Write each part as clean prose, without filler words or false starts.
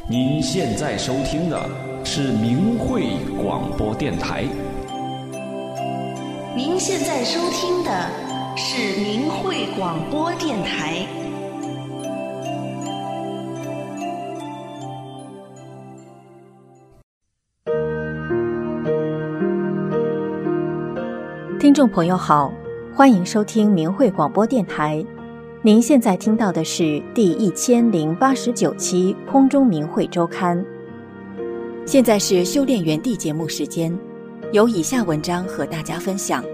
您现在收听的是明慧广播电台。 您现在收听的是明慧广播电台。 听众朋友好，欢迎收听明慧广播电台。您现在听到的是第1089期空中明慧周刊。现在是修炼园地节目时间，由以下文章和大家分享。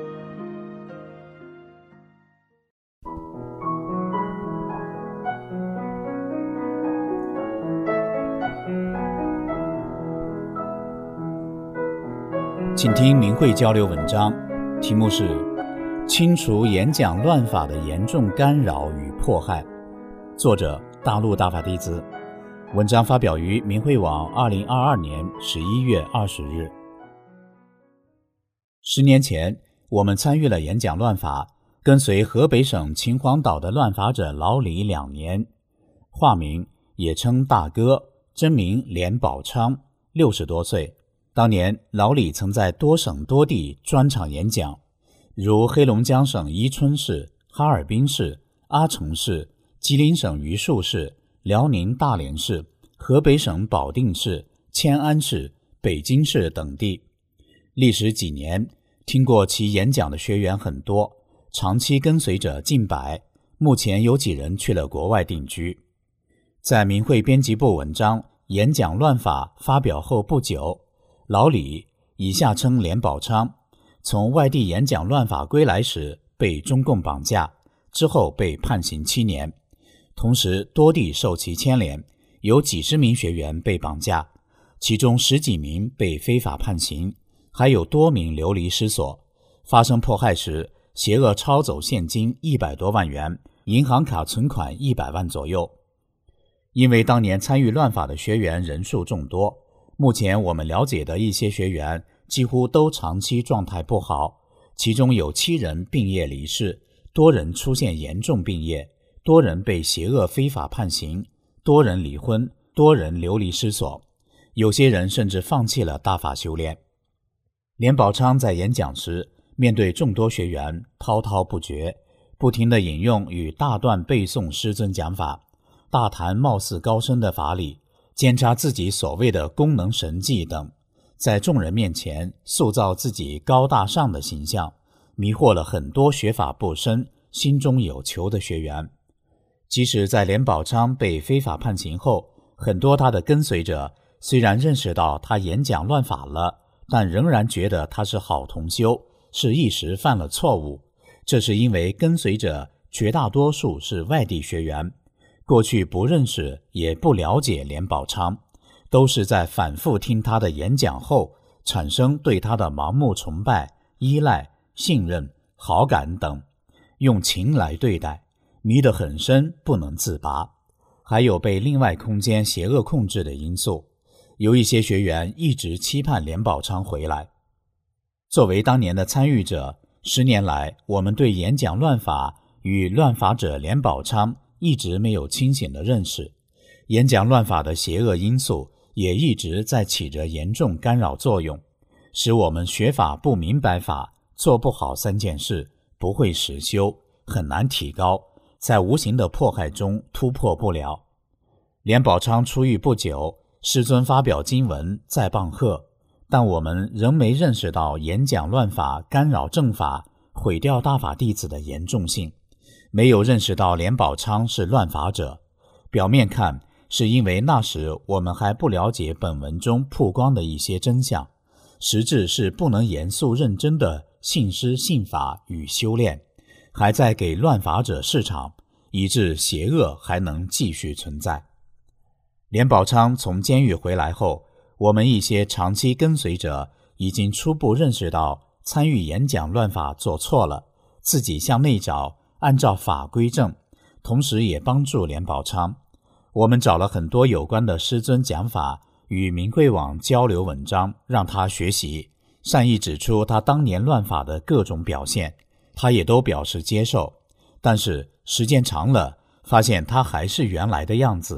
请听明慧交流文章，题目是清除演讲乱法的严重干扰与迫害，作者大陆大法弟子。文章发表于明慧网2022年11月20日。10年前，我们参与了演讲乱法，跟随河北省秦皇岛的乱法者老李2年，化名也称大哥，真名连宝昌，60多岁。当年老李曾在多省多地专场演讲，如黑龙江省伊春市、哈尔滨市、阿城市、吉林省榆树市、辽宁大连市、河北省保定市、迁安市、北京市等地。历时几年，听过其演讲的学员很多，长期跟随者近百，目前有几人去了国外定居。在明慧编辑部文章《演讲乱法》发表后不久，老李以下称连宝昌从外地演讲乱法归来时被中共绑架，之后被判刑7年，同时多地受其牵连，有几十名学员被绑架，其中10几名被非法判刑，还有多名流离失所。发生迫害时，邪恶抄走现金100多万元，银行卡存款100万左右。因为当年参与乱法的学员人数众多，目前我们了解的一些学员几乎都长期状态不好，其中有7人病业离世，多人出现严重病业，多人被邪恶非法判刑，多人离婚，多人流离失所，有些人甚至放弃了大法修炼。连宝昌在演讲时，面对众多学员滔滔不绝，不停地引用与大段背诵师尊讲法，大谈貌似高深的法理，兼插自己所谓的功能神迹等，在众人面前塑造自己高大上的形象，迷惑了很多学法不深、心中有求的学员。即使在连宝昌被非法判刑后，很多他的跟随者虽然认识到他演讲乱法了，但仍然觉得他是好同修，是一时犯了错误。这是因为跟随者绝大多数是外地学员，过去不认识也不了解连宝昌，都是在反复听他的演讲后产生对他的盲目崇拜、依赖、信任、好感等，用情来对待，迷得很深，不能自拔。还有被另外空间邪恶控制的因素，有一些学员一直期盼连宝昌回来。作为当年的参与者，10年来我们对演讲乱法与乱法者连宝昌一直没有清醒的认识，演讲乱法的邪恶因素也一直在起着严重干扰作用，使我们学法不明白法，做不好3件事，不会实修，很难提高，在无形的迫害中突破不了。连宝昌出狱不久，师尊发表经文再棒喝，但我们仍没认识到演讲乱法干扰正法，毁掉大法弟子的严重性，没有认识到连宝昌是乱法者。表面看是因为那时我们还不了解本文中曝光的一些真相，实质是不能严肃认真的信师信法与修炼，还在给乱法者市场，以致邪恶还能继续存在。连宝昌从监狱回来后，我们一些长期跟随者已经初步认识到参与演讲乱法做错了，自己向内找，按照法规正，同时也帮助连宝昌。我们找了很多有关的师尊讲法与明慧网交流文章，让他学习，善意指出他当年乱法的各种表现，他也都表示接受。但是时间长了，发现他还是原来的样子，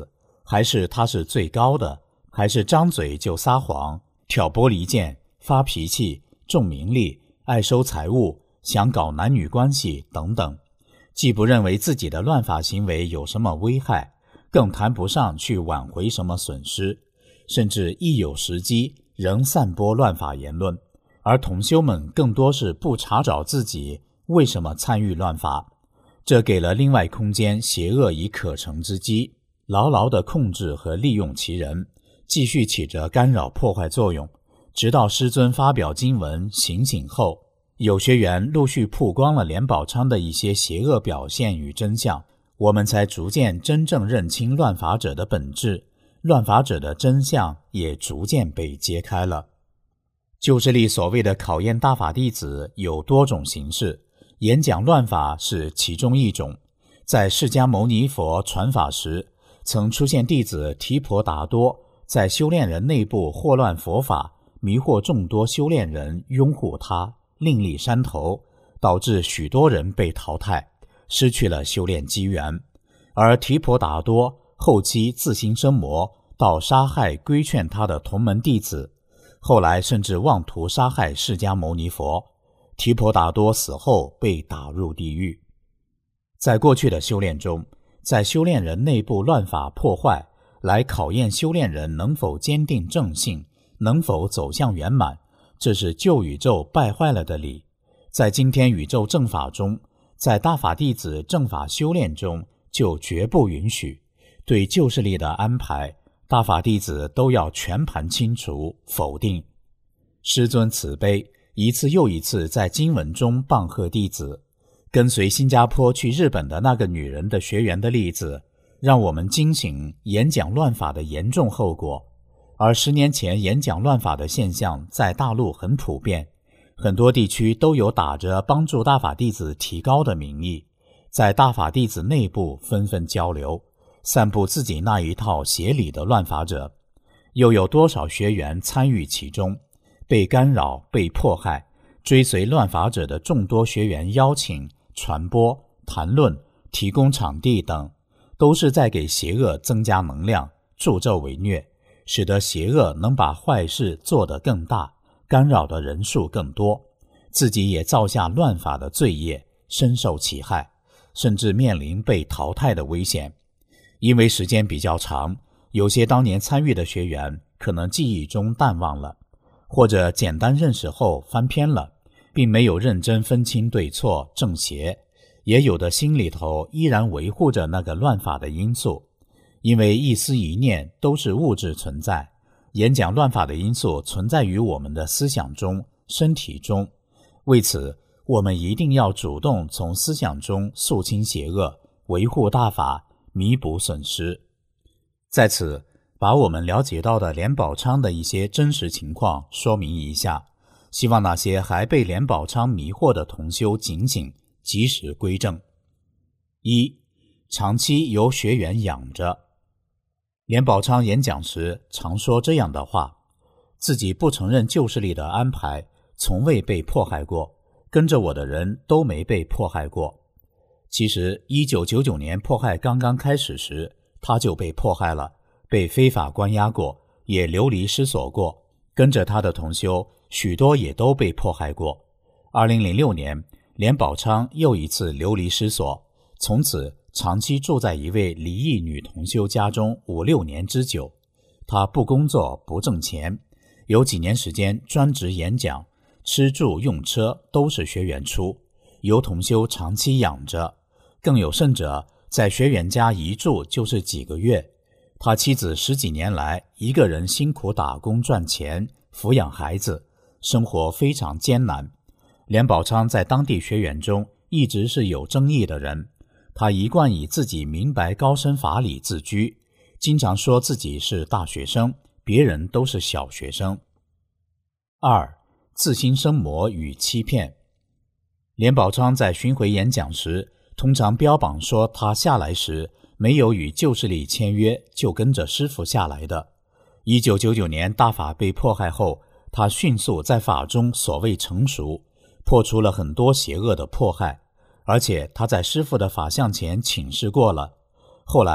还是他是最高的，还是张嘴就撒谎，挑拨离间，发脾气，重名利，爱收财物，想搞男女关系等等，既不认为自己的乱法行为有什么危害，更谈不上去挽回什么损失，甚至一有时机仍散播乱法言论，而同修们更多是不查找自己为什么参与乱法，这给了另外空间邪恶以可乘之机，牢牢地控制和利用其人，继续起着干扰破坏作用，直到师尊发表经文醒醒后，有学员陆续曝光了莲宝昌的一些邪恶表现与真相，我们才逐渐真正认清乱法者的本质，乱法者的真相也逐渐被揭开了。旧势力所谓的考验大法弟子有多种形式，演讲乱法是其中一种。在释迦牟尼佛传法时，曾出现弟子提婆达多在修炼人内部祸乱佛法，迷惑众多修炼人拥护他，另立山头，导致许多人被淘汰，失去了修炼机缘。而提婆达多后期自心生魔，到杀害规劝他的同门弟子，后来甚至妄图杀害释迦牟尼佛。提婆达多死后被打入地狱。在过去的修炼中，在修炼人内部乱法破坏，来考验修炼人能否坚定正信，能否走向圆满，这是旧宇宙败坏了的理。在今天宇宙正法中，在大法弟子正法修炼中，就绝不允许。对旧势力的安排，大法弟子都要全盘清除否定。师尊慈悲，一次又一次在经文中棒喝弟子。跟随新加坡去日本的那个女人的学员的例子，让我们惊醒演讲乱法的严重后果。而10年前演讲乱法的现象在大陆很普遍，很多地区都有打着帮助大法弟子提高的名义，在大法弟子内部纷纷交流，散布自己那一套邪理的乱法者。又有多少学员参与其中，被干扰，被迫害，追随乱法者的众多学员邀请、传播、谈论、提供场地等，都是在给邪恶增加能量，助纣为虐，使得邪恶能把坏事做得更大，干扰的人数更多，自己也造下乱法的罪业，深受其害，甚至面临被淘汰的危险。因为时间比较长，有些当年参与的学员可能记忆中淡忘了，或者简单认识后翻篇了，并没有认真分清对错正邪，也有的心里头依然维护着那个乱法的因素。因为一思一念都是物质存在，演讲乱法的因素存在于我们的思想中、身体中。为此，我们一定要主动从思想中肃清邪恶，维护大法，弥补损失。在此，把我们了解到的莲宝昌的一些真实情况说明一下，希望那些还被莲宝昌迷惑的同修警醒，及时归正。1. 长期由学员养着。莲宝昌演讲时常说这样的话，自己不承认旧势力的安排，从未被迫害过，跟着我的人都没被迫害过。其实1999年迫害刚刚开始时，他就被迫害了，被非法关押过，也流离失所过，跟着他的同修许多也都被迫害过。2006年，莲宝昌又一次流离失所，从此长期住在一位离异女同修家中5-6年之久。他不工作，不挣钱，有几年时间专职演讲，吃住用车都是学员出，由同修长期养着。更有甚者，在学员家一住就是几个月。他妻子10几年来一个人辛苦打工赚钱，抚养孩子，生活非常艰难。莲宝昌在当地学员中一直是有争议的人，他一贯以自己明白高深法理自居，经常说自己是大学生，别人都是小学生。2. 自心生魔与欺骗。莲宝昌在巡回演讲时，通常标榜说他下来时没有与旧势力签约，就跟着师父下来的。1999年大法被迫害后，他迅速在法中所谓成熟，破除了很多邪恶的迫害，而且他在师父的法像前请示过了。后来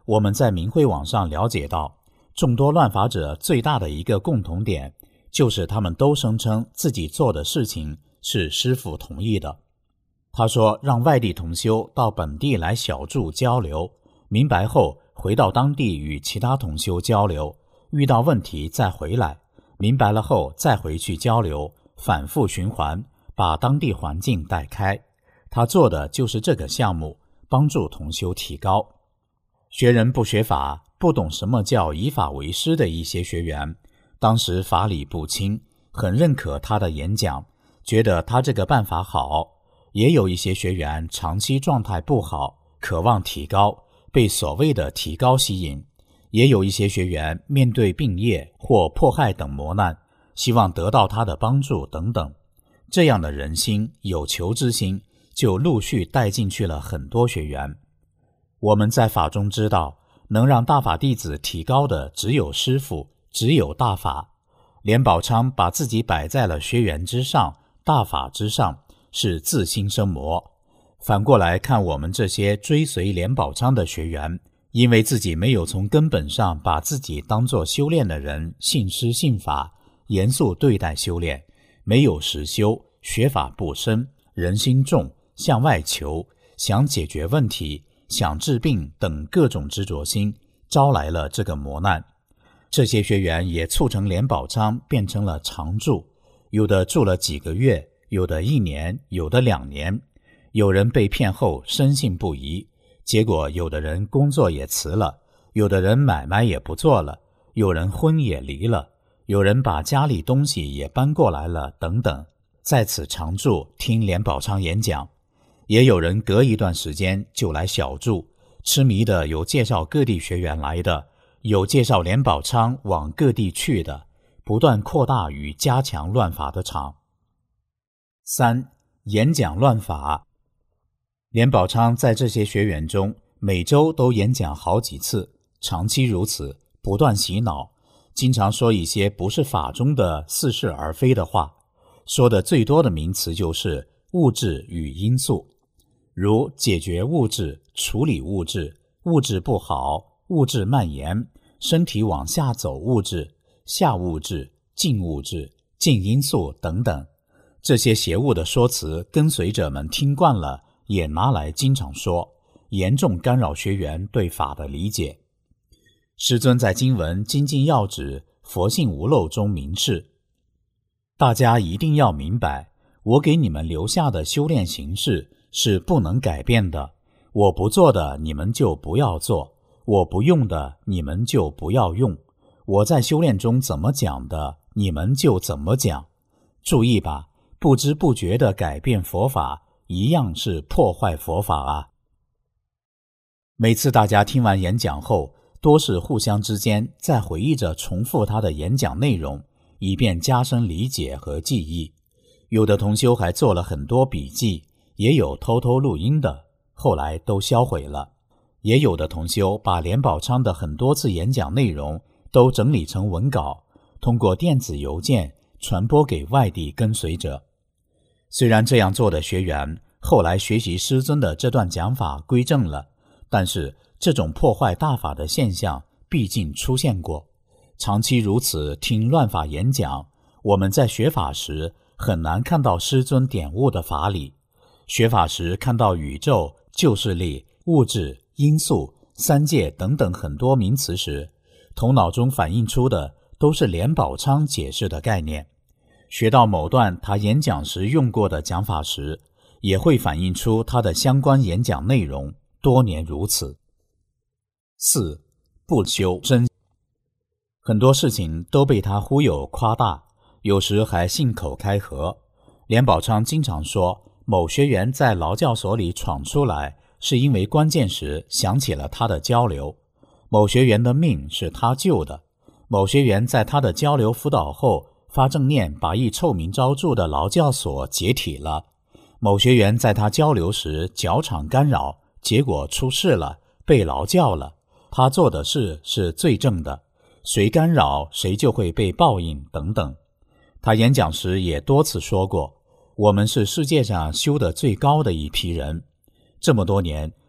我们在明慧网上了解到，众多乱法者最大的一个共同点，就是他们都声称自己做的事情是师父同意的。他说让外地同修到本地来小住交流，明白后回到当地与其他同修交流，遇到问题再回来，明白了后再回去交流，反复循环，把当地环境带开。他做的就是这个项目，帮助同修提高。学人不学法，不懂什么叫以法为师的一些学员，当时法理不清，很认可他的演讲，觉得他这个办法好。也有一些学员长期状态不好，渴望提高，被所谓的提高吸引。也有一些学员面对病业或迫害等磨难，希望得到他的帮助等等。这样的人心，有求之心，就陆续带进去了很多学员。我们在法中知道，能让大法弟子提高的只有师父，只有大法。莲宝昌把自己摆在了学员之上，大法之上，是自心生魔。反过来看我们这些追随莲宝昌的学员，因为自己没有从根本上把自己当作修炼的人，信师信法，严肃对待修炼，没有实修，学法不深，人心重，向外求，想解决问题，想治病等各种执着心，招来了这个磨难。这些学员也促成莲宝昌变成了常住，有的住了几个月，有的1年，有的2年。有人被骗后深信不疑，结果有的人工作也辞了，有的人买卖也不做了，有人婚也离了，有人把家里东西也搬过来了等等，在此常住听莲宝昌演讲。也有人隔一段时间就来小住，痴迷的有介绍各地学员来的，有介绍莲宝昌往各地去的，不断扩大与加强乱法的场。3. 演讲乱法。莲宝昌在这些学员中，每周都演讲好几次，长期如此，不断洗脑，经常说一些不是法中的似是而非的话，说的最多的名词就是物质与因素，如解决物质、处理物质、物质不好、物质蔓延、身体往下走物质、下物质、进物质、进因素等等。这些邪物的说辞，跟随者们听惯了，也拿来经常说，严重干扰学员对法的理解。师尊在经文《精进要旨》佛性无漏中明示，大家一定要明白，我给你们留下的修炼形式是不能改变的，我不做的你们就不要做，我不用的你们就不要用，我在修炼中怎么讲的，你们就怎么讲。注意吧，不知不觉地改变佛法，一样是破坏佛法啊。每次大家听完演讲后，多是互相之间在回忆着重复他的演讲内容，以便加深理解和记忆。有的同修还做了很多笔记，也有偷偷录音的，后来都销毁了。也有的同修把莲宝昌的很多次演讲内容都整理成文稿，通过电子邮件传播给外地跟随者。虽然这样做的学员后来学习师尊的这段讲法归正了，但是这种破坏大法的现象毕竟出现过。长期如此听乱法演讲，我们在学法时很难看到师尊点悟的法理。学法时看到宇宙、旧势力、物质、因素、三界等等很多名词时，头脑中反映出的都是莲宝昌解释的概念。学到某段他演讲时用过的讲法时，也会反映出他的相关演讲内容，多年如此。4. 不修真。很多事情都被他忽悠夸大，有时还信口开河。莲宝昌经常说，某学员在劳教所里闯出来，是因为关键时想起了他的交流。某学员的命是他救的。某学员在他的交流辅导后，发正念把一臭名昭著的劳教所解体了。某学员在他交流时搅场干扰，结果出事了，被劳教了。他做的事是最正的，谁干扰谁就会被报应等等。他演讲时也多次说过，我们是世界上修得最高的一批人。这么多年，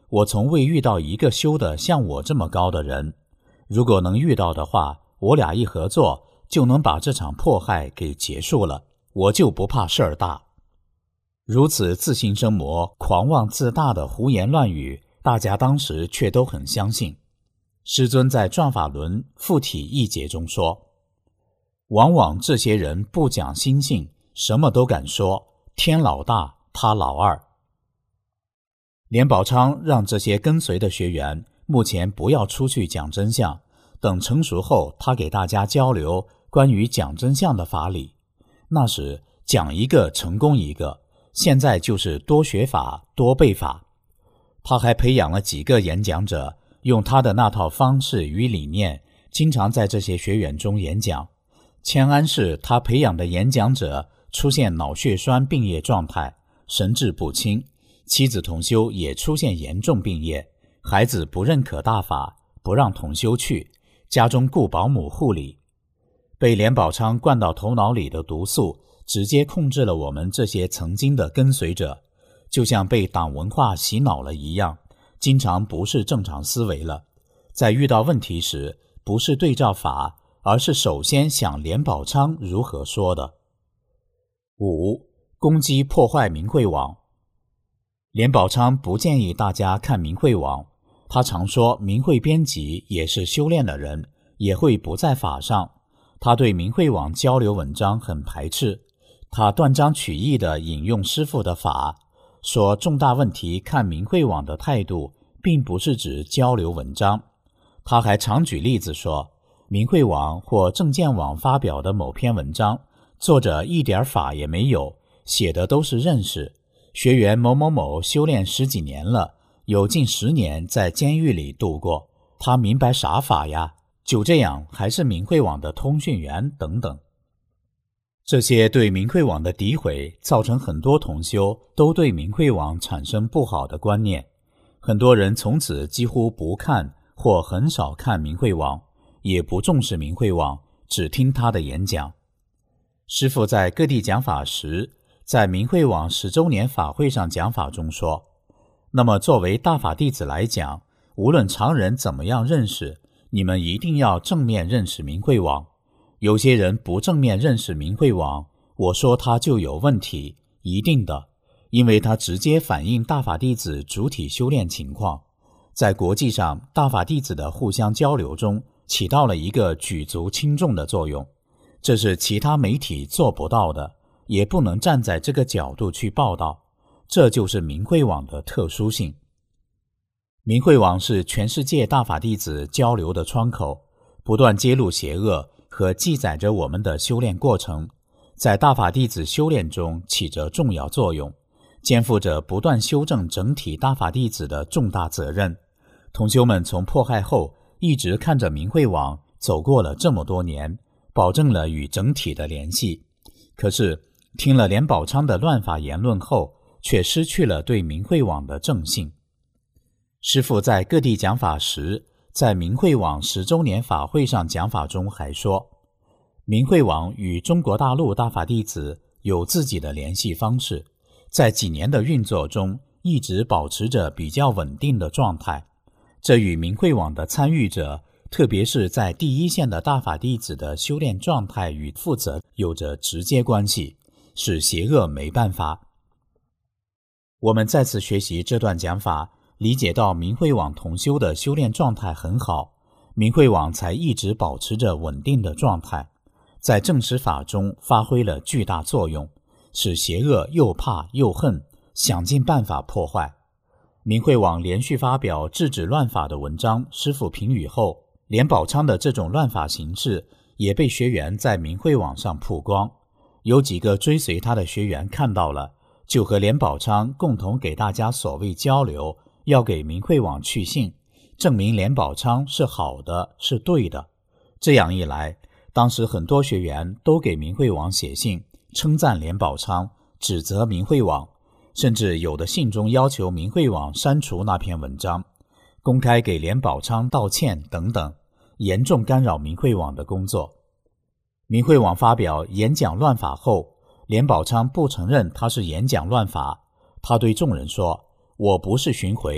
我从未遇到一个修得像我这么高的人，如果能遇到的话，我俩一合作就能把这场迫害给结束了，我就不怕事儿大。如此自信生魔、狂妄自大的胡言乱语，大家当时却都很相信。师尊在《转法轮附体一节中说，往往这些人不讲心性，什么都敢说，天老大，他老二。莲宝昌让这些跟随的学员目前不要出去讲真相，等成熟后他给大家交流关于讲真相的法理。那时讲一个成功一个，现在就是多学法多背法。他还培养了几个演讲者，用他的那套方式与理念，经常在这些学员中演讲。迁安市他培养的演讲者出现脑血栓病业状态，神志不清，妻子同修也出现严重病业，孩子不认可大法，不让同修去，家中雇保姆护理。被莲宝昌灌到头脑里的毒素直接控制了我们这些曾经的跟随者，就像被党文化洗脑了一样，经常不是正常思维了。在遇到问题时，不是对照法，而是首先想莲宝昌如何说的。5. 攻击破坏明慧网。莲宝昌不建议大家看明慧网，他常说明慧编辑也是修炼的人，也会不在法上。他对明慧网交流文章很排斥，他断章取义地引用师父的法，说重大问题看明慧网的态度并不是指交流文章。他还常举例子说，明慧网或正见网发表的某篇文章，作者一点法也没有，写的都是认识。学员某某某修炼10几年了，有近10年在监狱里度过，他明白啥法呀？就这样还是明慧网的通讯员等等。这些对明慧网的诋毁，造成很多同修都对明慧网产生不好的观念，很多人从此几乎不看或很少看明慧网，也不重视明慧网，只听他的演讲。师父在各地讲法时，在明慧网10周年法会上讲法中说，那么作为大法弟子来讲，无论常人怎么样认识，你们一定要正面认识明慧网。有些人不正面认识明慧网，我说他就有问题，一定的，因为他直接反映大法弟子主体修炼情况，在国际上大法弟子的互相交流中起到了一个举足轻重的作用，这是其他媒体做不到的，也不能站在这个角度去报道，这就是明慧网的特殊性。明慧网是全世界大法弟子交流的窗口，不断揭露邪恶和记载着我们的修炼过程，在大法弟子修炼中起着重要作用，肩负着不断修正整体大法弟子的重大责任。同修们从迫害后一直看着明慧网走过了这么多年，保证了与整体的联系。可是听了莲宝昌的乱法言论后，却失去了对明慧网的正信。师父在各地讲法时，在明慧网10周年法会上讲法中还说，明慧网与中国大陆大法弟子有自己的联系方式，在几年的运作中一直保持着比较稳定的状态，这与明慧网的参与者，特别是在第一线的大法弟子的修炼状态与负责有着直接关系，使邪恶没办法。我们再次学习这段讲法，理解到明慧网同修的修炼状态很好，明慧网才一直保持着稳定的状态，在正实法中发挥了巨大作用，使邪恶又怕又恨，想尽办法破坏。明慧网连续发表制止乱法的文章，师父评语后，莲宝昌的这种乱法形式也被学员在明慧网上曝光，有几个追随他的学员看到了，就和莲宝昌共同给大家所谓交流，要给明慧网去信，证明莲宝昌是好的，是对的。这样一来，当时很多学员都给明慧网写信，称赞莲宝昌，指责明慧网，甚至有的信中要求明慧网删除那篇文章，公开给莲宝昌道歉等等，严重干扰明慧网的工作。明慧网发表演讲乱法后，莲宝昌不承认他是演讲乱法，他对众人说，我不是巡回，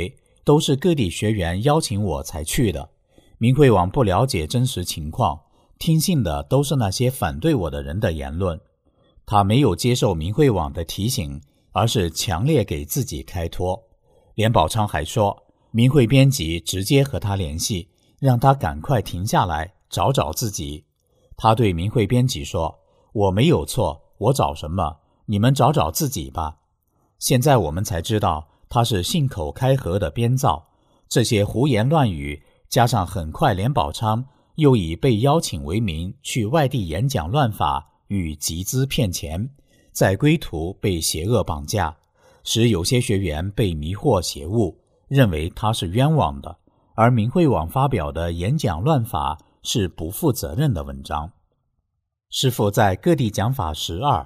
都是各地学员邀请我才去的。明慧网不了解真实情况，听信的都是那些反对我的人的言论。他没有接受明慧网的提醒，而是强烈给自己开脱。连宝昌还说，明慧编辑直接和他联系，让他赶快停下来找找自己。他对明慧编辑说，我没有错，我找什么？你们找找自己吧。现在我们才知道他是信口开河的编造，这些胡言乱语，加上很快连宝昌又以被邀请为名去外地演讲乱法与集资骗钱，在归途被邪恶绑架，使有些学员被迷惑邪误，认为他是冤枉的，而明慧网发表的演讲乱法是不负责任的文章。师父在各地讲法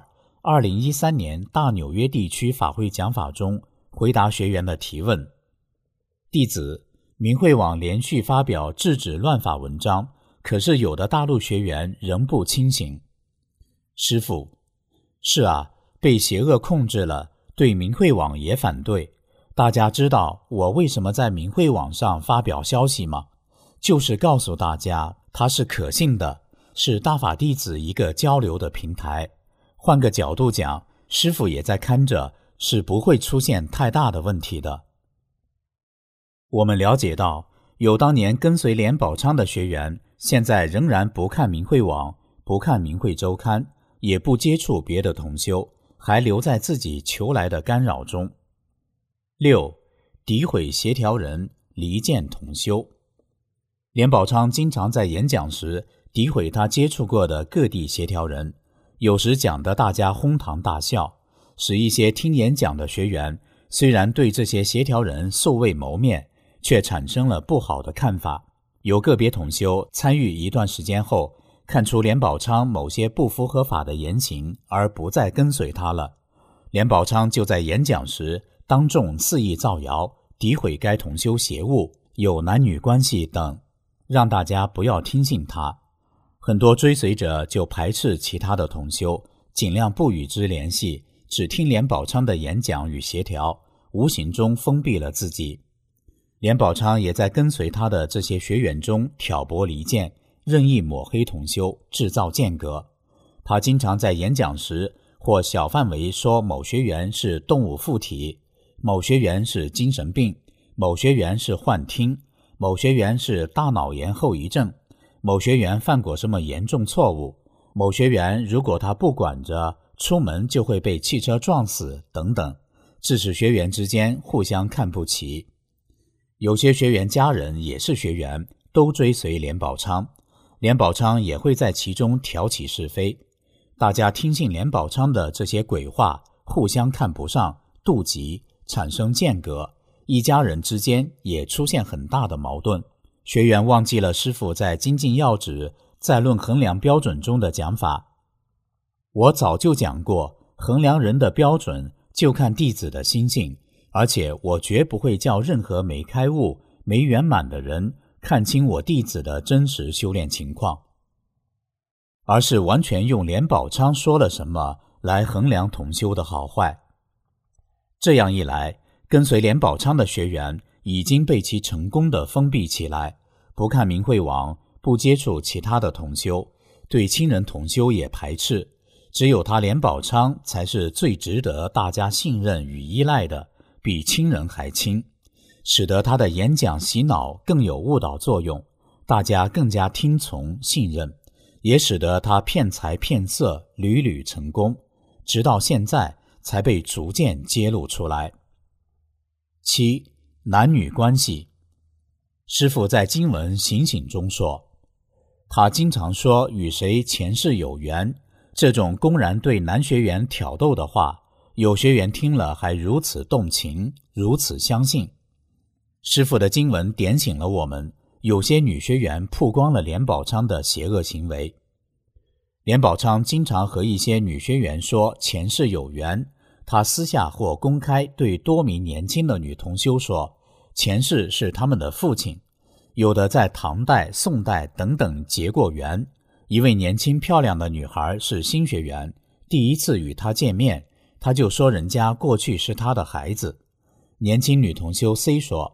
122013年大纽约地区法会讲法中回答学员的提问。弟子，明慧网连续发表制止乱法文章，可是有的大陆学员仍不清醒。师父，是啊，被邪恶控制了，对明慧网也反对。大家知道我为什么在明慧网上发表消息吗？就是告诉大家它是可信的，是大法弟子一个交流的平台。换个角度讲，师父也在看着，是不会出现太大的问题的。我们了解到，有当年跟随连宝昌的学员，现在仍然不看明慧网，不看明慧周刊，也不接触别的同修，还留在自己求来的干扰中。6. 诋毁协调人，离间同修。连宝昌经常在演讲时诋毁他接触过的各地协调人，有时讲得大家哄堂大笑，使一些听演讲的学员虽然对这些协调人素未谋面，却产生了不好的看法。有个别同修参与一段时间后，看出连宝昌某些不符合法的言行，而不再跟随他了。连宝昌就在演讲时当众肆意造谣，诋毁该同修邪误，有男女关系等，让大家不要听信他。很多追随者就排斥其他的同修，尽量不与之联系，只听连宝昌的演讲与协调，无形中封闭了自己。连宝昌也在跟随他的这些学员中挑拨离间，任意抹黑同修，制造间隔。他经常在演讲时或小范围说某学员是动物附体，某学员是精神病，某学员是幻听，某学员是大脑炎后遗症，某学员犯过什么严重错误，某学员如果他不管着，出门就会被汽车撞死等等，致使学员之间互相看不起。有些学员家人也是学员，都追随连宝昌，连宝昌也会在其中挑起是非。大家听信连宝昌的这些鬼话，互相看不上，妒忌，产生间隔，一家人之间也出现很大的矛盾。学员忘记了师父在精进要旨在论衡量标准中的讲法。我早就讲过，衡量人的标准就看弟子的心性，而且我绝不会叫任何没开悟、没圆满的人看清我弟子的真实修炼情况，而是完全用连宝昌说了什么来衡量同修的好坏。这样一来，跟随连宝昌的学员已经被其成功地封闭起来，不看明慧网，不接触其他的同修，对亲人同修也排斥，只有他连宝昌才是最值得大家信任与依赖的，比亲人还亲，使得他的演讲洗脑更有误导作用，大家更加听从信任，也使得他骗财骗色屡屡成功，直到现在才被逐渐揭露出来。7. 男女关系。师父在经文醒醒中说，他经常说与谁前世有缘，这种公然对男学员挑逗的话，有学员听了还如此动情，如此相信。师父的经文点醒了我们，有些女学员曝光了连宝昌的邪恶行为。连宝昌经常和一些女学员说前世有缘，他私下或公开对多名年轻的女同修说，前世是他们的父亲，有的在唐代、宋代等等结过缘。一位年轻漂亮的女孩是新学员，第一次与他见面，他就说人家过去是他的孩子。年轻女同修 C 说，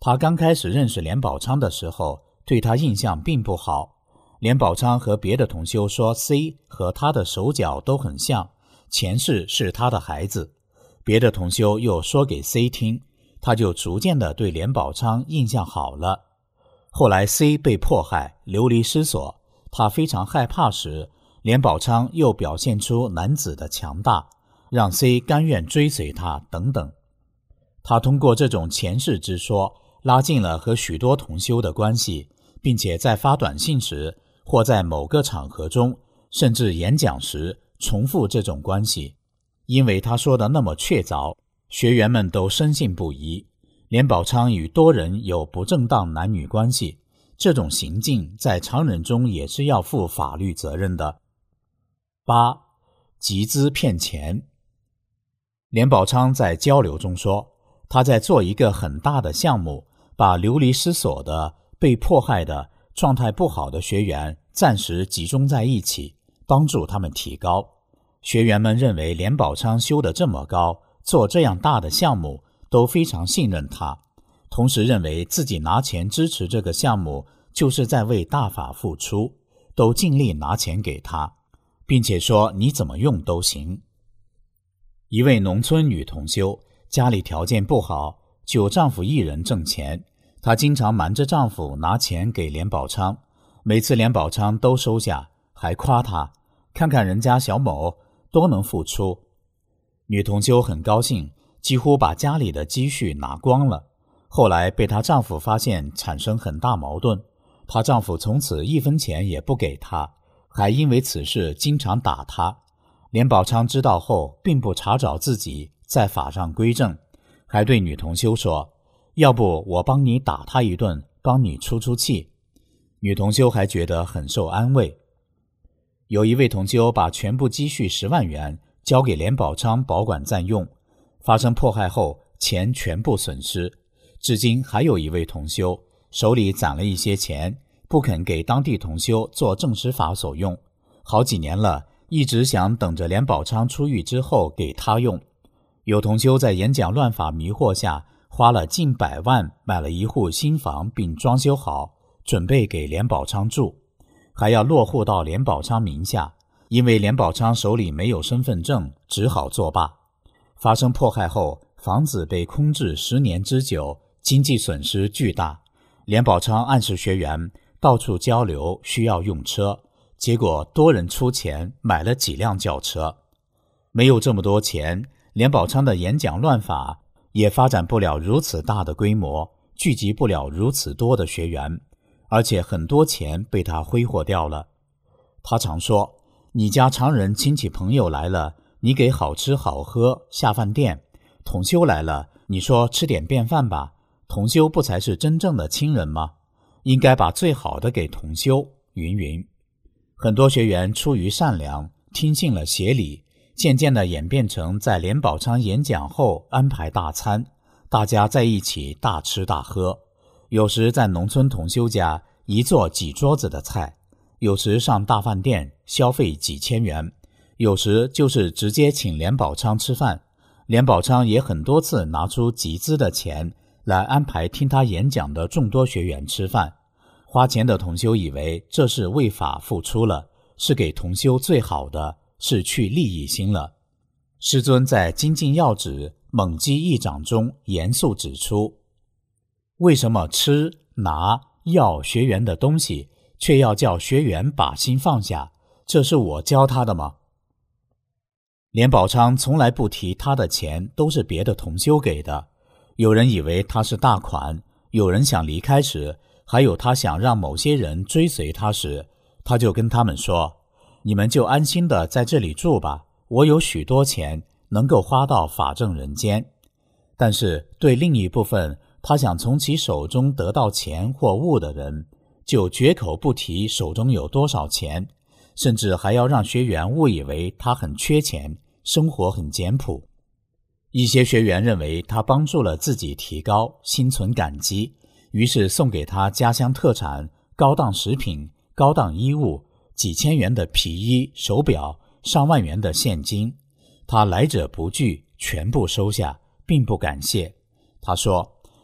他刚开始认识连宝昌的时候，对他印象并不好。连宝昌和别的同修说 C 和他的手脚都很像，前世是他的孩子。别的同修又说给 C 听，他就逐渐地对连宝昌印象好了。后来 C 被迫害，流离失所，他非常害怕时，连宝昌又表现出男子的强大，让 C 甘愿追随他等等。他通过这种前世之说，拉近了和许多同修的关系，并且在发短信时，或在某个场合中，甚至演讲时重复这种关系。因为他说的那么确凿，学员们都深信不疑。连宝昌与多人有不正当男女关系，这种行径在常人中也是要负法律责任的。8. 集资骗钱。连宝昌在交流中说，他在做一个很大的项目，把流离失所的、被迫害的、状态不好的学员暂时集中在一起，帮助他们提高。学员们认为连宝昌修得这么高，做这样大的项目，都非常信任他，同时认为自己拿钱支持这个项目就是在为大法付出，都尽力拿钱给他，并且说你怎么用都行。一位农村女同修，家里条件不好，就丈夫一人挣钱，她经常瞒着丈夫拿钱给连宝昌，每次连宝昌都收下，还夸她，看看人家小某多能付出。女同修很高兴，几乎把家里的积蓄拿光了。后来被她丈夫发现，产生很大矛盾，她丈夫从此1分钱也不给她，还因为此事经常打她。连宝昌知道后，并不查找自己，在法上归正，还对女同修说，要不我帮你打他一顿，帮你出出气。女同修还觉得很受安慰。有一位同修把全部积蓄10万元交给连宝昌保管暂用，发生迫害后，钱全部损失。至今还有一位同修手里攒了一些钱，不肯给当地同修做正实法所用，好几年了，一直想等着连宝昌出狱之后给他用。有同修在演讲乱法迷惑下，花了近100万买了一户新房并装修好，准备给连宝昌住，还要落户到连宝昌名下，因为连宝昌手里没有身份证，只好作罢。发生迫害后，房子被空置10年之久，经济损失巨大。连宝昌暗示学员到处交流需要用车，结果多人出钱买了几辆轿车。没有这么多钱，连宝昌的演讲乱法也发展不了如此大的规模，聚集不了如此多的学员，而且很多钱被他挥霍掉了。他常说，你家常人亲戚朋友来了，你给好吃好喝下饭店，同修来了，你说吃点便饭吧，同修不才是真正的亲人吗？应该把最好的给同修，云云。很多学员出于善良，听信了协理，渐渐地演变成在连宝昌演讲后安排大餐，大家在一起大吃大喝。有时在农村同修家一做几桌子的菜，有时上大饭店消费几千元，有时就是直接请连宝昌吃饭。连宝昌也很多次拿出集资的钱来安排听他演讲的众多学员吃饭。花钱的同修以为这是为法付出了，是给同修最好的，是去利益心了。师尊在精进要旨猛击一掌中严肃指出，为什么吃拿要学员的东西，却要叫学员把心放下？这是我教他的吗？连宝昌从来不提他的钱都是别的同修给的，有人以为他是大款，有人想离开时，还有他想让某些人追随他时，他就跟他们说，你们就安心的在这里住吧，我有许多钱能够花到法正人间。但是对另一部分他想从其手中得到钱或物的人，就绝口不提手中有多少钱，甚至还要让学员误以为他很缺钱，生活很简朴。一些学员认为他帮助了自己提高，心存感激，于是送给他家乡特产、高档食品、高档衣物、几千元的皮衣、手表、上万元的现金。他来者不拒，全部收下，并不感谢。他说，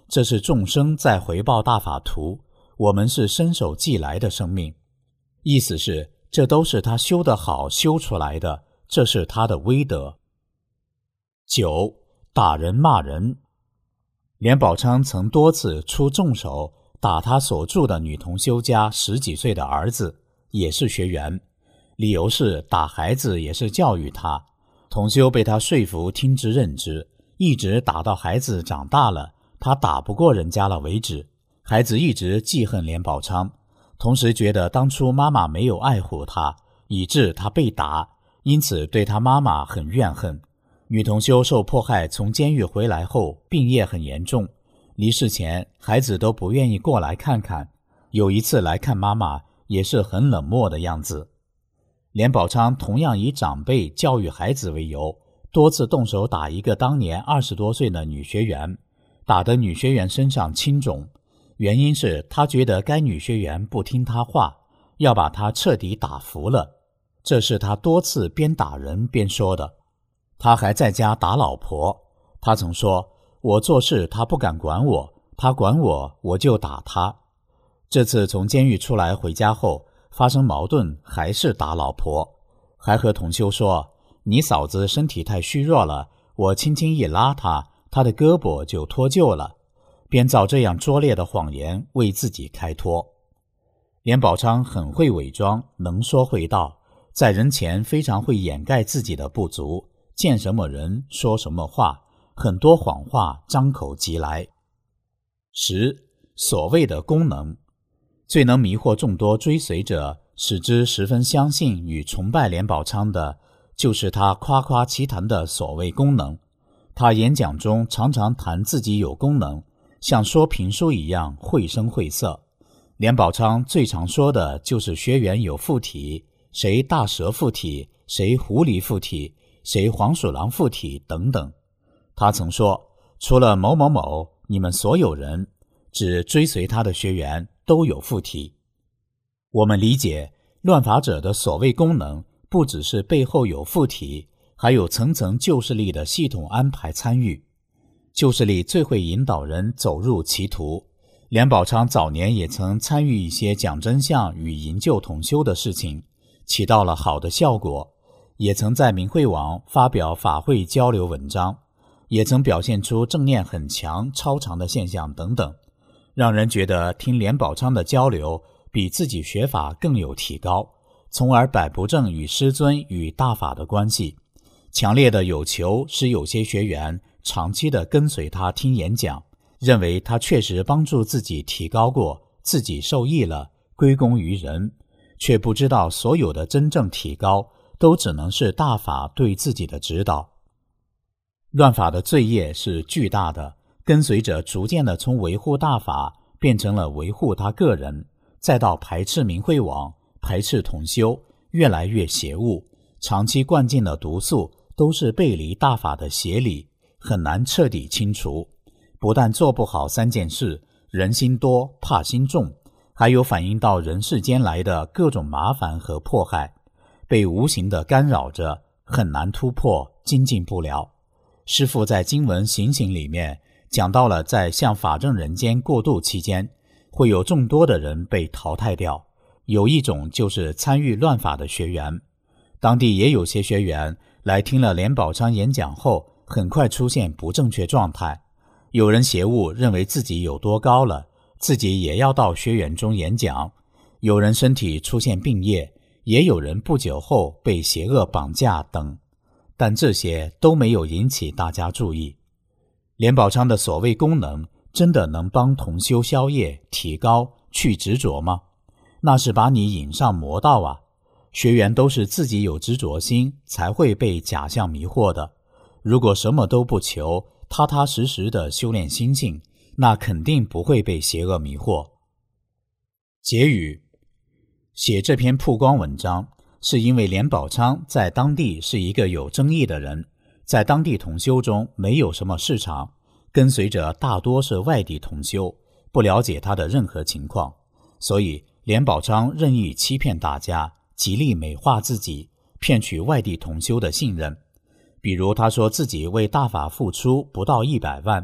这是众生在回报大法图，我们是伸手即来的生命。意思是，这都是他修得好修出来的，这是他的威德。9. 打人骂人。连宝昌曾多次出重手打他所住的女同修家10几岁的儿子，也是学员，理由是打孩子也是教育他。同修被他说服听之任之，一直打到孩子长大了，他打不过人家了为止。孩子一直记恨连宝昌，同时觉得当初妈妈没有爱护他，以致他被打，因此对他妈妈很怨恨。女同修受迫害从监狱回来后，病业很严重，离世前孩子都不愿意过来看看，有一次来看妈妈也是很冷漠的样子。连宝昌同样以长辈教育孩子为由，多次动手打一个当年20多岁的女学员，打得女学员身上青肿，原因是他觉得该女学员不听他话，要把他彻底打服了。这是他多次边打人边说的。他还在家打老婆，他曾说，我做事他不敢管我，他管我我就打他。这次从监狱出来回家后发生矛盾，还是打老婆，还和同修说，你嫂子身体太虚弱了，我轻轻一拉她的胳膊就脱臼了，编造这样拙劣的谎言为自己开脱。连宝昌很会伪装，能说会道，在人前非常会掩盖自己的不足，见什么人说什么话，很多谎话张口即来。10. 所谓的功能。最能迷惑众多追随者，使之十分相信与崇拜连宝昌的，就是他夸夸其谈的所谓功能。他演讲中常常谈自己有功能，像说评书一样绘声绘色。连宝昌最常说的就是学员有附体，谁大蛇附体，谁狐狸附体，谁黄鼠狼附体等等。他曾说，除了某某某，你们所有人，指追随他的学员都有附体。我们理解乱法者的所谓功能，不只是背后有附体，还有层层救世力的系统安排参与。救世力最会引导人走入歧途。连宝昌早年也曾参与一些讲真相与营救同修的事情，起到了好的效果，也曾在明慧网发表法会交流文章，也曾表现出正念很强超常的现象等等，让人觉得听连宝昌的交流比自己学法更有提高，从而摆不正与师尊与大法的关系。强烈的有求使有些学员长期的跟随他听演讲，认为他确实帮助自己提高过，自己受益了，归功于人，却不知道所有的真正提高都只能是大法对自己的指导。乱法的罪业是巨大的，跟随者逐渐的从维护大法变成了维护他个人，再到排斥明慧网，排斥同修，越来越邪恶，长期灌进的毒素都是背离大法的邪理，很难彻底清除。不但做不好3件事，人心多，怕心重，还有反映到人世间来的各种麻烦和迫害，被无形的干扰着，很难突破，精进不了。师父在经文行行里面讲到了，在向法正人间过渡期间，会有众多的人被淘汰掉，有一种就是参与乱法的学员。当地也有些学员来听了连宝昌演讲后，很快出现不正确状态。有人邪误认为自己有多高了，自己也要到学员中演讲。有人身体出现病业，也有人不久后被邪恶绑架等，但这些都没有引起大家注意。连宝昌的所谓功能真的能帮同修消业、提高、去执着吗？那是把你引上魔道啊！学员都是自己有执着心才会被假象迷惑的，如果什么都不求，踏踏实实的修炼心性，那肯定不会被邪恶迷惑。结语：写这篇曝光文章是因为连宝昌在当地是一个有争议的人，在当地同修中没有什么市场，跟随者大多是外地同修，不了解他的任何情况，所以连宝昌任意欺骗大家，极力美化自己，骗取外地同修的信任。比如他说自己为大法付出不到100万，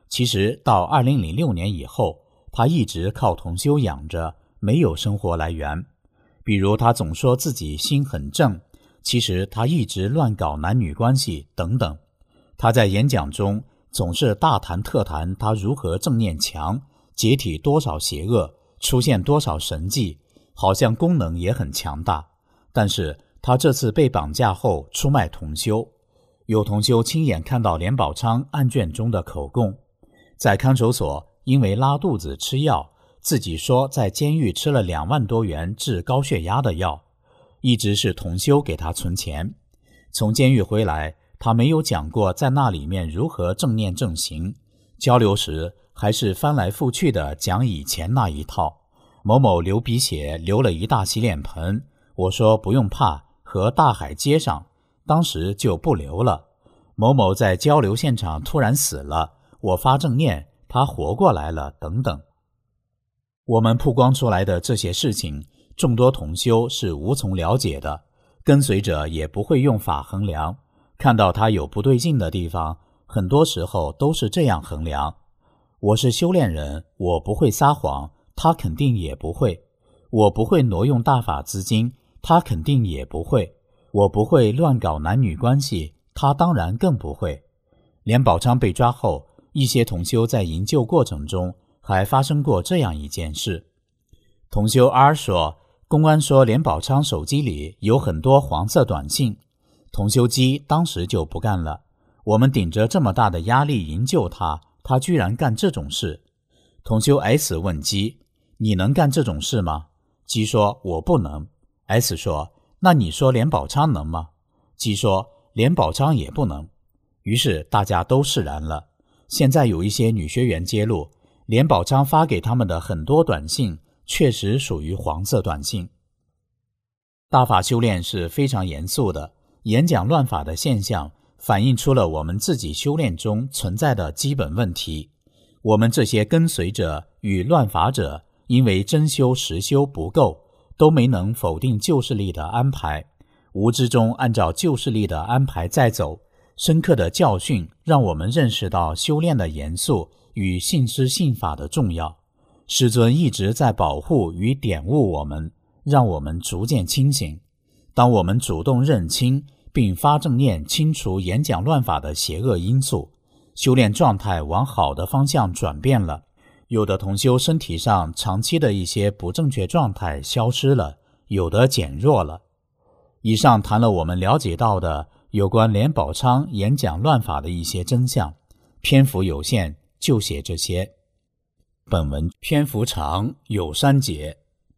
其实到2006年以后，他一直靠同修养着，没有生活来源。比如他总说自己心很正，其实他一直乱搞男女关系等等。他在演讲中总是大谈特谈他如何正念强，解体多少邪恶，出现多少神迹，好像功能也很强大。但是他这次被绑架后出卖同修，有同修亲眼看到连宝昌案卷中的口供，在看守所因为拉肚子吃药，自己说在监狱吃了2万多元治高血压的药，一直是同修给他存钱。从监狱回来，他没有讲过在那里面如何正念正行，交流时还是翻来覆去的讲以前那一套。某某流鼻血流了一大洗脸盆，我说不用怕，和大海接上，当时就不流了。某某在交流现场突然死了，我发正念，他活过来了等等。我们曝光出来的这些事情，众多同修是无从了解的，跟随者也不会用法衡量，看到他有不对劲的地方，很多时候都是这样衡量：我是修炼人，我不会撒谎，他肯定也不会；我不会挪用大法资金，他肯定也不会；我不会乱搞男女关系，他当然更不会。连宝昌被抓后，一些同修在营救过程中还发生过这样一件事。同修 R 说，公安说连宝昌手机里有很多黄色短信，同修基当时就不干了，我们顶着这么大的压力营救他，他居然干这种事。同修 S 问基，你能干这种事吗？基说我不能。 S 说那你说连宝昌能吗？基说连宝昌也不能。于是大家都释然了。现在有一些女学员揭露，连宝昌发给他们的很多短信确实属于黄色短信。大法修炼是非常严肃的，演讲乱法的现象反映出了我们自己修炼中存在的基本问题。我们这些跟随者与乱法者因为真修实修不够，都没能否定旧势力的安排，无知中按照旧势力的安排在走。深刻的教训让我们认识到修炼的严肃与信师信法的重要。师尊一直在保护与点悟我们，让我们逐渐清醒。当我们主动认清并发正念清除演讲乱法的邪恶因素，修炼状态往好的方向转变了。有的同修身体上长期的一些不正确状态消失了，有的减弱了。以上谈了我们了解到的有关连宝昌演讲乱法的一些真相，篇幅有限，就写这些。本文篇幅长，有删节。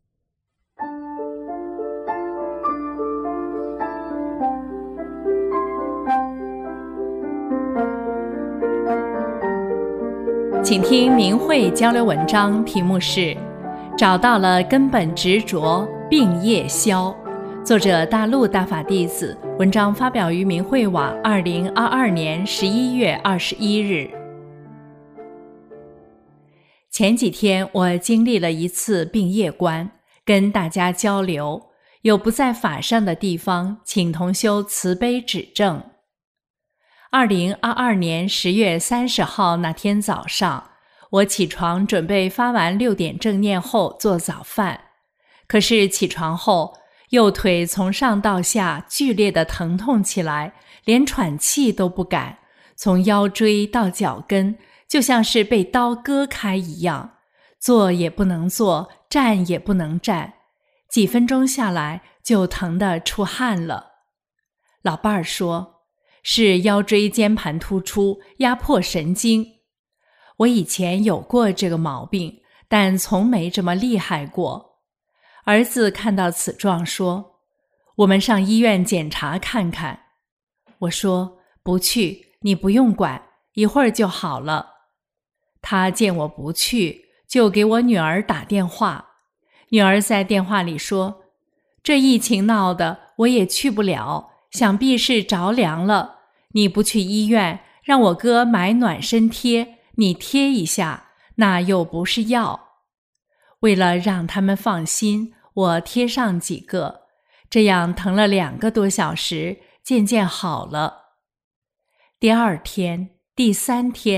请听明慧交流文章，题目是找到了根本执着，病业消。作者大陆大法弟子，文章发表于明慧网2022年11月21日。前几天我经历了一次病业观，跟大家交流，有不在法上的地方，请同修慈悲指正。2022年10月30号那天早上，我起床准备发完6点正念后做早饭，可是起床后右腿从上到下剧烈的疼痛起来，连喘气都不敢，从腰椎到脚跟就像是被刀割开一样，坐也不能坐，站也不能站，几分钟下来就疼得出汗了。老伴儿说是腰椎间盘突出，压迫神经。我以前有过这个毛病，但从没这么厉害过。儿子看到此状说，我们上医院检查看看。我说不去，你不用管，一会儿就好了。他见我不去，就给我女儿打电话。女儿在电话里说，这疫情闹的我也去不了，想必是着凉了，你不去医院，让我哥买暖身贴，你贴一下，那又不是药。为了让他们放心，我贴上几个，这样疼了2个多小时，渐渐好了。第2天、第3天、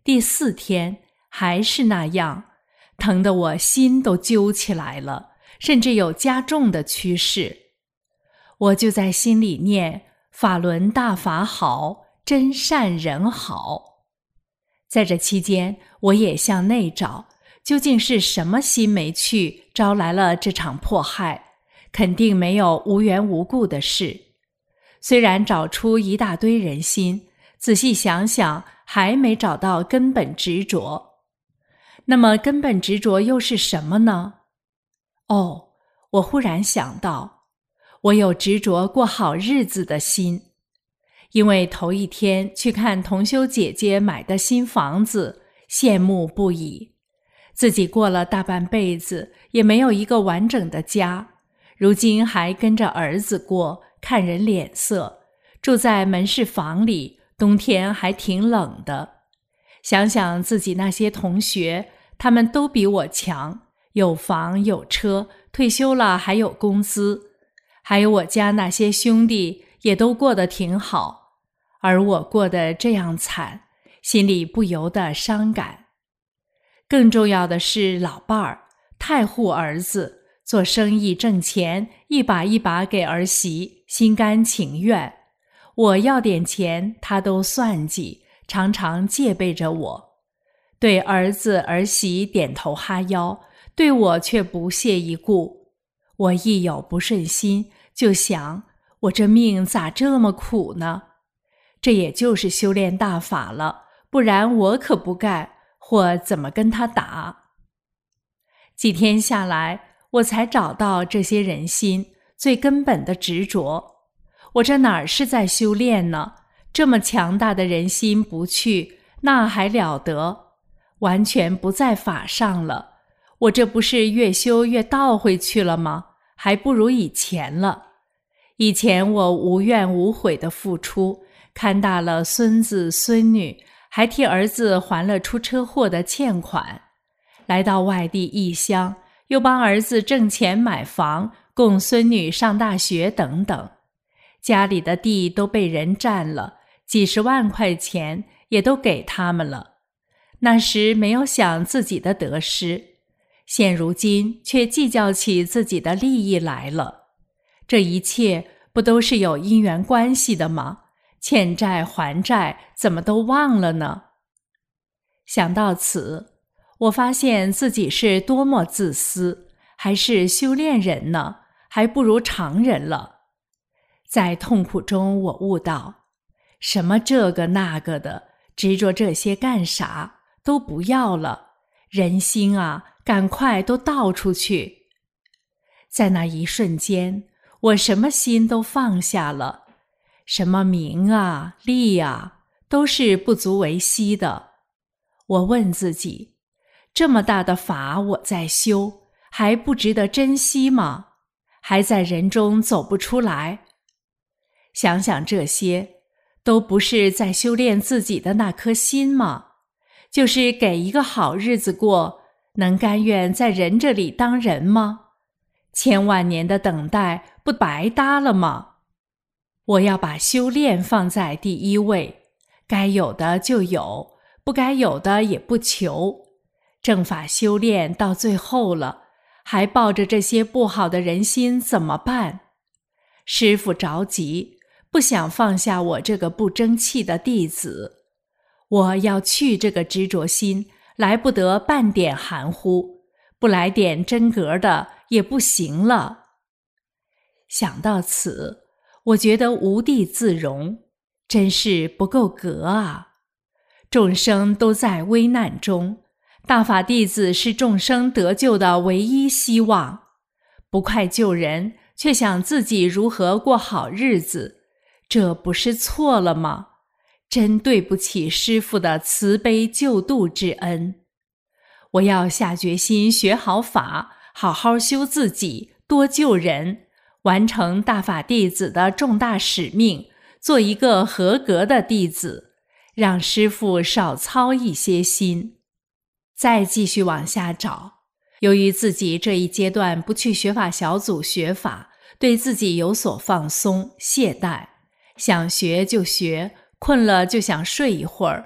第4天还是那样，疼得我心都揪起来了，甚至有加重的趋势。我就在心里念法轮大法好，真善人好。在这期间，我也向内找，究竟是什么心没去，招来了这场迫害？肯定没有无缘无故的事。虽然找出一大堆人心，仔细想想，还没找到根本执着。那么根本执着又是什么呢？我忽然想到，我有执着过好日子的心。因为头一天去看同修姐姐买的新房子，羡慕不已。自己过了大半辈子，也没有一个完整的家，如今还跟着儿子过，看人脸色，住在门市房里，冬天还挺冷的。想想自己那些同学，他们都比我强，有房有车，退休了还有工资，还有我家那些兄弟也都过得挺好，而我过得这样惨，心里不由得伤感。更重要的是老伴儿太护儿子，做生意挣钱，一把一把给儿媳，心甘情愿。我要点钱他都算计，常常戒备着我。对儿子儿媳点头哈腰，对我却不屑一顾。我一有不顺心，就想我这命咋这么苦呢？这也就是修炼大法了，不然我可不干，或怎么跟他打。几天下来，我才找到这些人心最根本的执着。我这哪儿是在修炼呢？这么强大的人心不去，那还了得？完全不在法上了。我这不是越修越倒回去了吗？还不如以前了。以前我无怨无悔的付出，看大了孙子孙女，还替儿子还了出车祸的欠款。来到外地异乡，又帮儿子挣钱买房，供孙女上大学等等。家里的地都被人占了，几十万块钱也都给他们了。那时没有想自己的得失，现如今却计较起自己的利益来了。这一切不都是有因缘关系的吗？欠债还债，怎么都忘了呢？想到此，我发现自己是多么自私，还是修炼人呢？还不如常人了。在痛苦中，我悟到，什么这个那个的，执着这些干啥？都不要了，人心啊，赶快都倒出去。在那一瞬间，我什么心都放下了，什么名啊利啊，都是不足为惜的。我问自己，这么大的法我在修，还不值得珍惜吗？还在人中走不出来？想想这些，都不是在修炼自己的那颗心吗？就是给一个好日子过，能甘愿在人这里当人吗？千万年的等待不白搭了吗？我要把修炼放在第一位，该有的就有，不该有的也不求。正法修炼到最后了，还抱着这些不好的人心怎么办？师父着急，不想放下我这个不争气的弟子。我要去这个执着心，来不得半点含糊，不来点真格的也不行了。想到此，我觉得无地自容，真是不够格啊！众生都在危难中，大法弟子是众生得救的唯一希望。不快救人，却想自己如何过好日子，这不是错了吗？真对不起师父的慈悲救度之恩。我要下决心学好法，好好修自己，多救人，完成大法弟子的重大使命，做一个合格的弟子，让师父少操一些心。再继续往下找，由于自己这一阶段不去学法小组学法，对自己有所放松懈怠，想学就学，困了就想睡一会儿，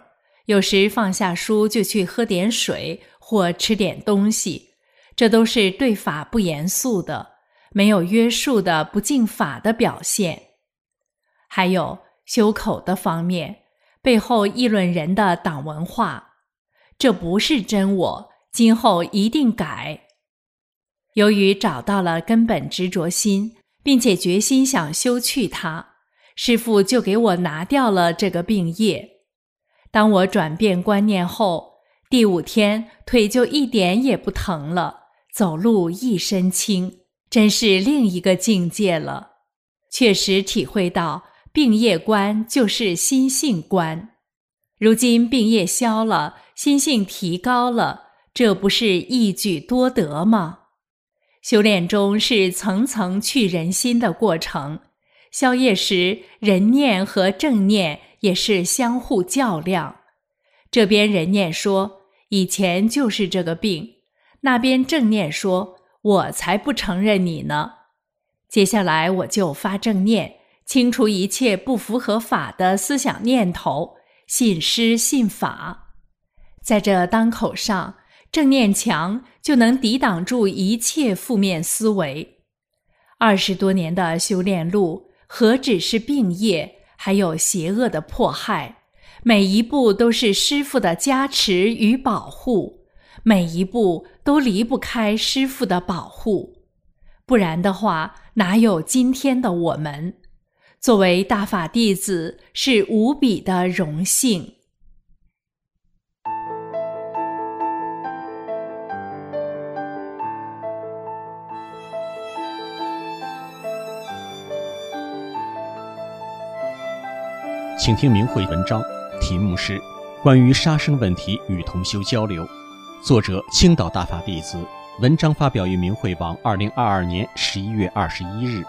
有时放下书就去喝点水或吃点东西，这都是对法不严肃的，没有约束的不敬法的表现。还有修口的方面，背后议论人的党文化，这不是真我，今后一定改。由于找到了根本执着心，并且决心想修去它，师父就给我拿掉了这个病业。当我转变观念后，第5天腿就一点也不疼了，走路一身轻，真是另一个境界了。确实体会到病业观就是心性观。如今病业消了，心性提高了，这不是一举多得吗？修炼中是层层去人心的过程，消业时人念和正念也是相互较量。这边人念说以前就是这个病，那边正念说我才不承认你呢。接下来我就发正念，清除一切不符合法的思想念头，信师信法。在这当口上，正念强就能抵挡住一切负面思维。20多年的修炼路，何止是病业，还有邪恶的迫害，每一步都是师父的加持与保护，每一步都离不开师父的保护。不然的话，哪有今天的我们？作为大法弟子，是无比的荣幸。 请听明慧文章，题目是关于杀生问题与同修交流，作者青岛大法弟子，文章发表于明慧网2022年11月21日。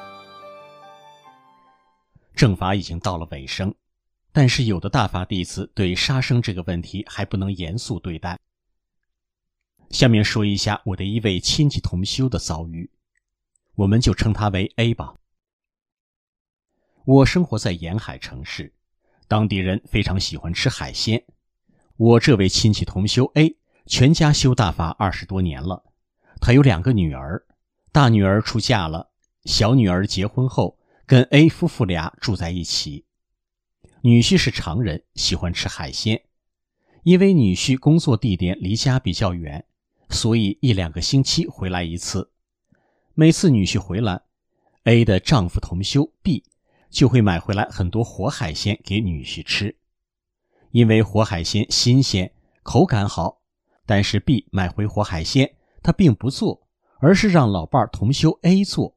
正法已经到了尾声，但是有的大法弟子对杀生这个问题还不能严肃对待。下面说一下我的一位亲戚同修的遭遇，我们就称他为 A 吧。我生活在沿海城市，当地人非常喜欢吃海鲜。我这位亲戚同修 A 全家修大法20多年了，他有2个女儿，大女儿出嫁了，小女儿结婚后跟 A 夫妇俩住在一起。女婿是常人，喜欢吃海鲜。因为女婿工作地点离家比较远，所以1-2个星期回来一次。每次女婿回来， A 的丈夫同修 B 就会买回来很多活海鲜给女婿吃。因为活海鲜新鲜，口感好，但是 B 买回活海鲜他并不做，而是让老伴同修 A 做。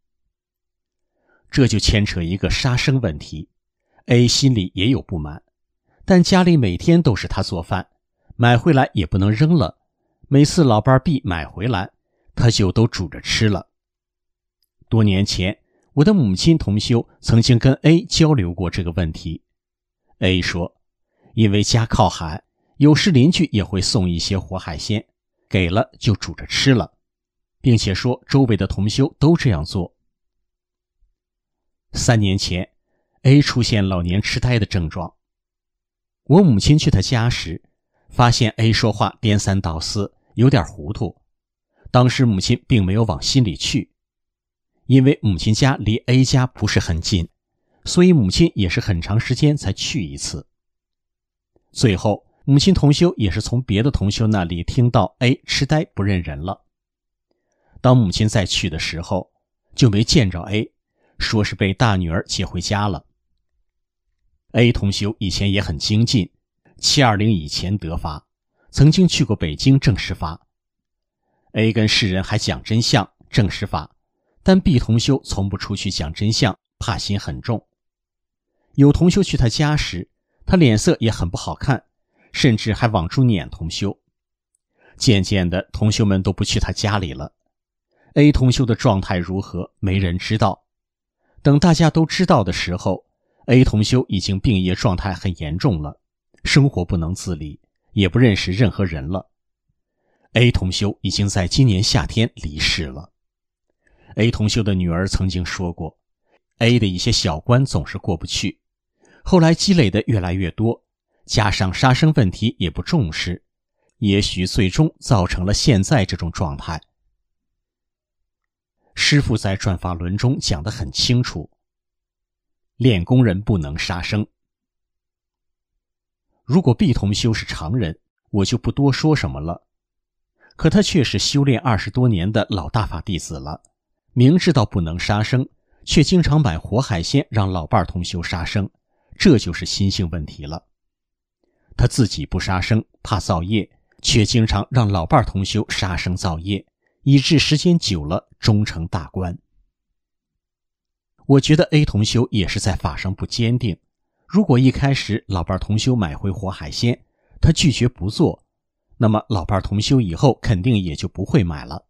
这就牵扯一个杀生问题， A 心里也有不满，但家里每天都是他做饭，买回来也不能扔了，每次老伴 B 买回来他就都煮着吃了。多年前我的母亲同修曾经跟 A 交流过这个问题。 A 说，因为家靠海，有时邻居也会送一些活海鲜，给了就煮着吃了，并且说周围的同修都这样做。3年前 A 出现老年痴呆的症状，我母亲去他家时发现 A 说话颠三倒四，有点糊涂。当时母亲并没有往心里去，因为母亲家离 A 家不是很近，所以母亲也是很长时间才去一次。最后母亲同修也是从别的同修那里听到 A 痴呆不认人了。当母亲再去的时候，就没见着 A， 说是被大女儿接回家了。 A 同修以前也很精进，720以前得法，曾经去过北京证实法。 A 跟世人还讲真相证实法，但 B 同修从不出去讲真相，怕心很重。有同修去他家时，他脸色也很不好看，甚至还往出撵同修。渐渐的，同修们都不去他家里了。 A 同修的状态如何，没人知道。等大家都知道的时候， A 同修已经病业状态很严重了，生活不能自理，也不认识任何人了。 A 同修已经在今年夏天离世了。 A 同修的女儿曾经说过， A 的一些小关总是过不去，后来积累的越来越多， 加上杀生问题也不重视，也许最终造成了现在这种状态。师父在转法轮中讲得很清楚，练功人不能杀生。如果毕同修是常人，我就不多说什么了。可他却是修炼20多年的老大法弟子了，明知道不能杀生，却经常买活海鲜让老伴同修杀生，这就是心性问题了。他自己不杀生，怕造业，却经常让老伴同修杀生造业，以致时间久了终成大官。我觉得 A 同修也是在法上不坚定，如果一开始老伴同修买回活海鲜，他拒绝不做，那么老伴同修以后肯定也就不会买了。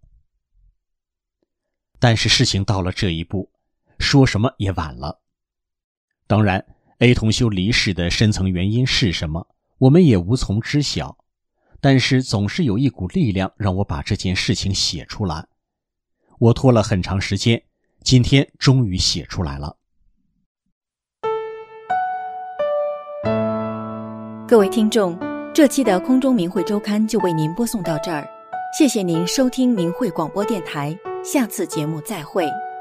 但是事情到了这一步，说什么也晚了。当然 A 同修离世的深层原因是什么，我们也无从知晓，但是总是有一股力量让我把这件事情写出来。我拖了很长时间，今天终于写出来了。 各位听众，这期的空中明慧周刊就为您播送到这儿，谢谢您收听明慧广播电台，下次节目再会。